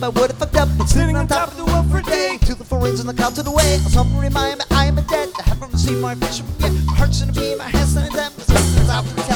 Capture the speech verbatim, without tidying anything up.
I would have fucked up. Been sitting on top of the world for a day, to the foreigns and the cloud to the way. Someone remind me I am a debt. I haven't received my vision yet. My heart's in a beam, my hands in a debt. My sister's out.